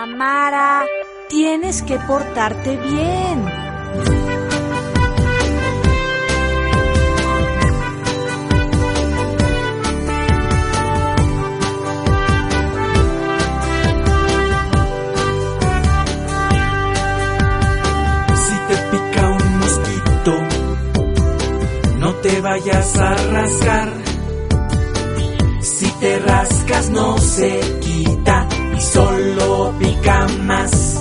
Amara, tienes que portarte bien. Si te pica un mosquito, no te vayas a rascar. Si te rascas no se quita y solo pica más.